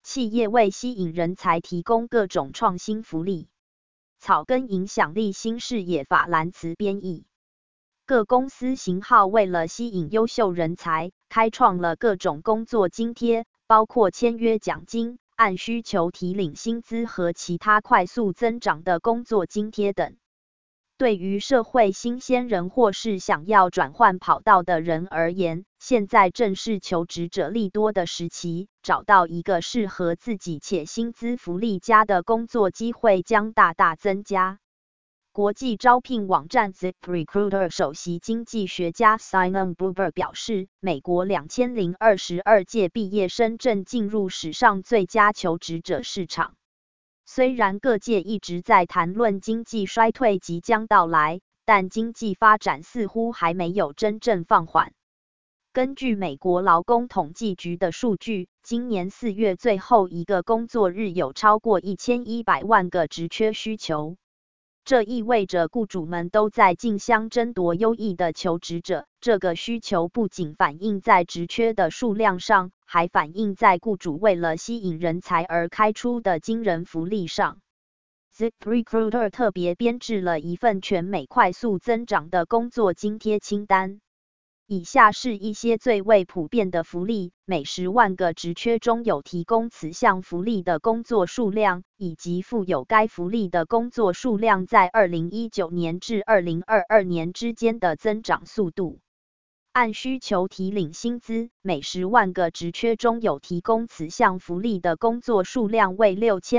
企业为吸引人才提供各种创新福利。草根影响力新视野法兰茨编译。各公司型号为了吸引优秀人才，开创了各种工作津贴，包括签约奖金、按需求提领薪资和其他快速增长的工作津贴等。对于社会新鲜人或是想要转换跑道的人而言，现在正是求职者利多的时期，找到一个适合自己且薪资福利佳的工作机会将大大增加。国际招聘网站 ZipRecruiter 首席经济学家 Simon Buber 表示，美国2022届毕业生正进入史上最佳求职者市场。虽然各界一直在谈论经济衰退即将到来，但经济发展似乎还没有真正放缓。根据美国劳工统计局的数据，今年4月最后一个工作日有超过1100万个职缺需求。这意味着雇主们都在竞相争夺优异的求职者，这个需求不仅反映在职缺的数量上，还反映在雇主为了吸引人才而开出的惊人福利上。ZipRecruiter 特别编制了一份全美快速增长的工作津贴清单。以下是一些最为普遍的福利，每10万个职缺中有提供此项福利的工作数量，以及附有该福利的工作数量在2019年至2022年之间的增长速度。按需求提领薪资，每10万个职缺中有提供此项福利的工作数量为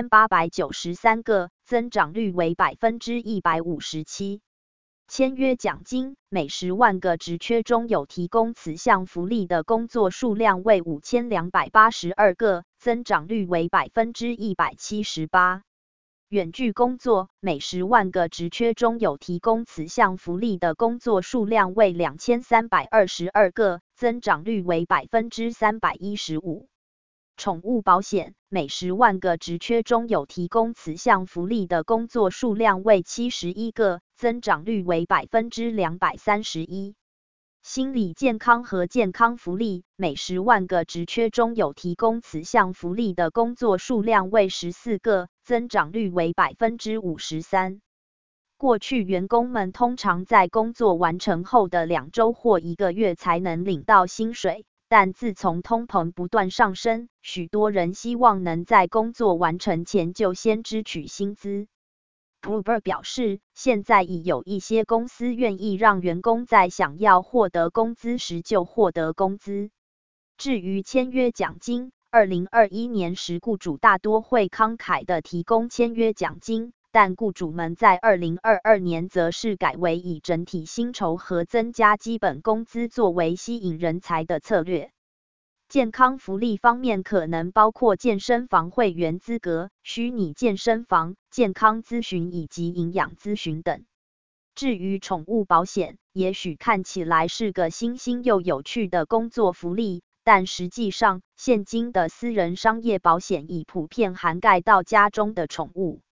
6893个，增长率为157%。签约奖金，每10万个职缺中有提供此项福利的工作数量为5282个，增长率为178%。远距工作，每10万个职缺中有提供此项福利的工作数量为2322个，增长率为315%。宠物保险，每10万个职缺中有提供此项福利的工作数量为71个，增长率为231%。心理健康和健康福利，每10万个职缺中有提供此项福利的工作数量为14个，增长率为53%。过去员工们通常在工作完成后的2周或1个月才能领到薪水。但自从通膨不断上升，许多人希望能在工作完成前就先支取薪资。Buber 表示，现在已有一些公司愿意让员工在想要获得工资时就获得工资。至于签约奖金，2021年时雇主大多会慷慨地提供签约奖金，但雇主们在2022年则是改为以整体薪酬和增加基本工资作为吸引人才的策略。健康福利方面可能包括健身房会员资格、虚拟健身房、健康咨询以及营养咨询等。至于宠物保险，也许看起来是个新兴又有趣的工作福利，但实际上，现今的私人商业保险已普遍涵盖到家中的宠物。